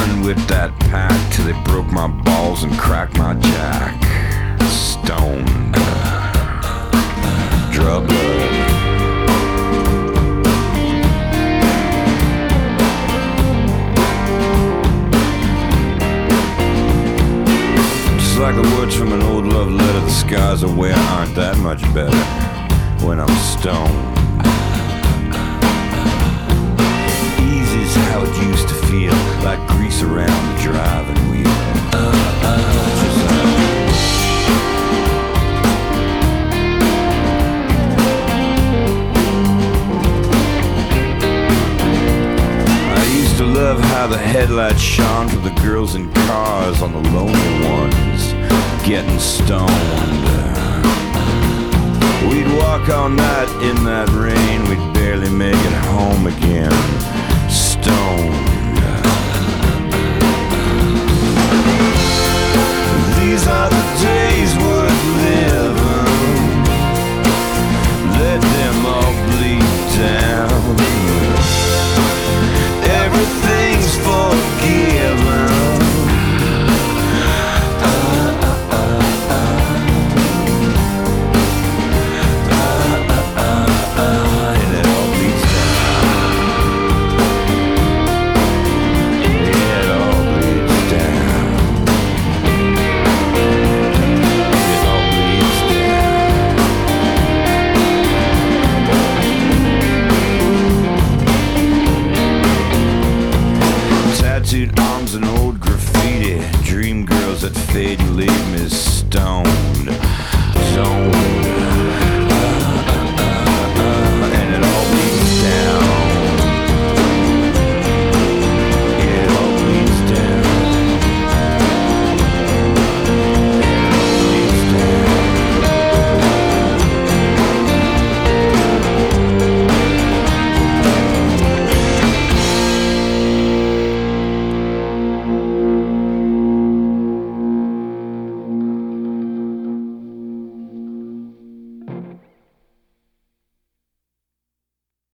and whipped that pack till they broke my balls and cracked my jack. Stoned. Drug blood. Just like the words from an old love letter, the skies away aren't that much better when I'm stoned. Easy's how it used to feel, like grease around the driving wheel. I used to love how the headlights shone for the girls in cars on the lonely ones getting stoned. We'd walk all night in that rain, we'd barely make it home again, stoned. These are the days worth living, let them all bleed down. Everything's forgiven. Tattooed arms and old graffiti, dream girls that fade and leave me stoned, stoned.